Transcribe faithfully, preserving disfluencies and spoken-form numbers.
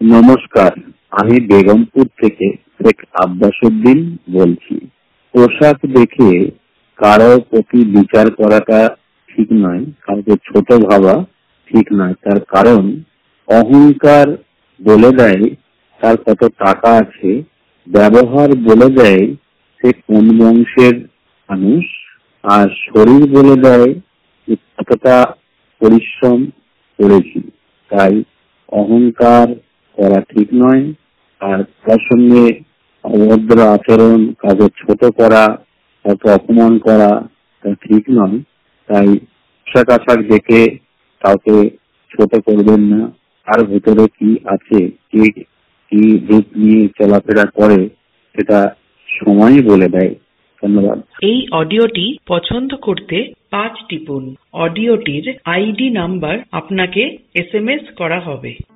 নমস্কার, আমি বেগমপুর থেকে শেখ আব্বাসউদ্দিন বলছি। পোশাক দেখে কারো প্রতি বিচার করাটা ঠিক নয়, কাউকে ছোট ভাবা ঠিক নয়। তার কারণ অহংকার বলে দেয় তার কত টাকা আছে, ব্যবহার বলে দেয় সে কোন বংশের মানুষ, আর শরীর বলে দেয় যে কতটা পরিশ্রম করেছি। তাই অহংকার করা ঠিক নয়, আর তার সঙ্গে অভদ্র আচরণ, কাউকে ছোট করা, কাউকে অপমান করা তা ঠিক নয়। তাই পোশাক আশাক দেখে কাউকে ছোট করবেন না। তার ভেতরে কি আছে, কি কি রূপ নিয়ে চলাফেরা করে, সেটা সময়ই বলে দেয়। ধন্যবাদ। এই অডিওটি পছন্দ করতে পাঁচ টিপুন। অডিওটির আইডি নাম্বার আপনাকে এস এম এস করা হবে।